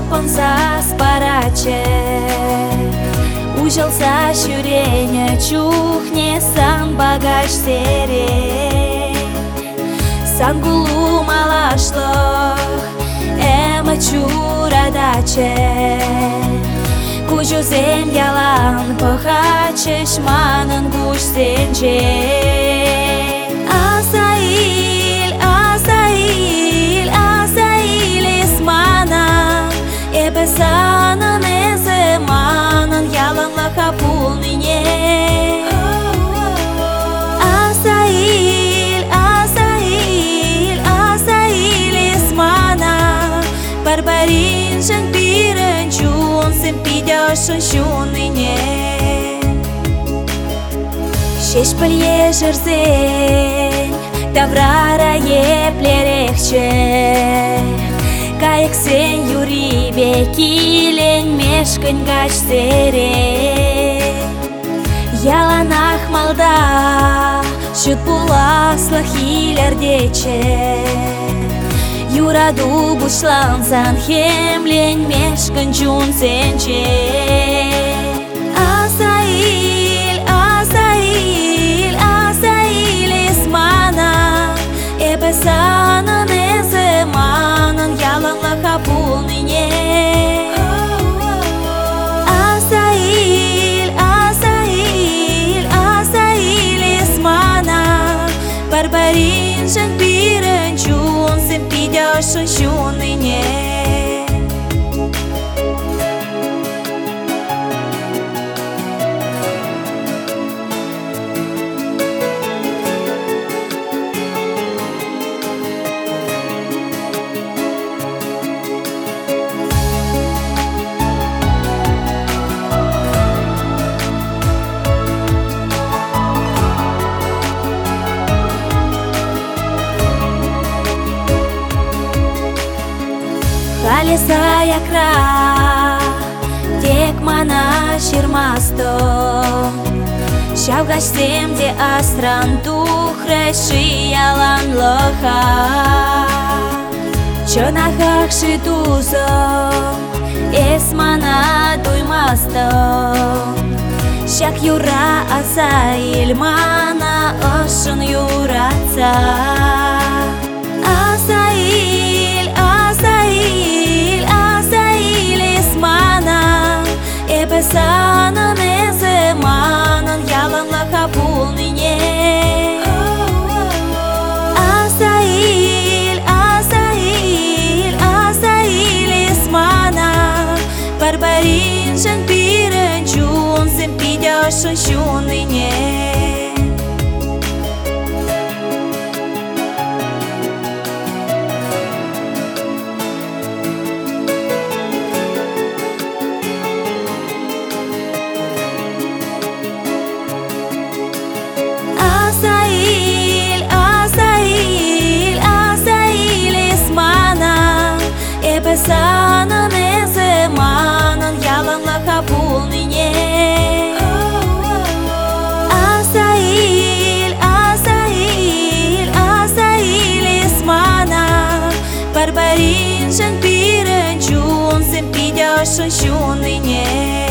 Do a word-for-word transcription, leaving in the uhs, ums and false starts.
он заспараче. Ужал сащурение, чухне сан багаж сере. Сангулу малашлох, эма чурадаче. Кужу зем ялан похачеш манын гуш сенче. Асаиль, асаиль, асаиль эсмана. Эбе санын эзе манын яланлаха пул мине. Асаиль, асаиль, асаиль эсмана. Барбарин жан пирен чун сен пидяшын шуныне. Шеш пылье жырзень, таврара еплерекче. Кайык сен юри бекилен мешкін гач сере. Яланах малда, шут пуласлах илердече. Юраду бушлансан хемлен мешкін чун сенче. Асаиль, асаиль, асаиль эсмана. Эбе санын эзе манын яланлаха пул мине. Асаиль, асаиль, асаиль эсмана. Барбарин жан пирен чун сен пидяшын шуныне. Халеса якра, тек мана ширмасто. Шавгаш семде астран тухреши ялан лоха. Чонахах шитузом, эсмана дуймасто. Шак юра асаиль мана ошын юраца. Асаиль, асаиль, асаиль эсмана. Эбе санын эзе манын яланлаха пул мине. Асаиль, асаиль, асаиль эсмана. Барбарин жан пирен чун сен пидяшын шуныне. Асаиль, асаиль, асаиль эсмана. Эбе санын эзе манын яланлаха пул мине. Асаиль, асаиль, асаиль эсмана. Барбарин жан пирен чун сен пидяшын шуныне.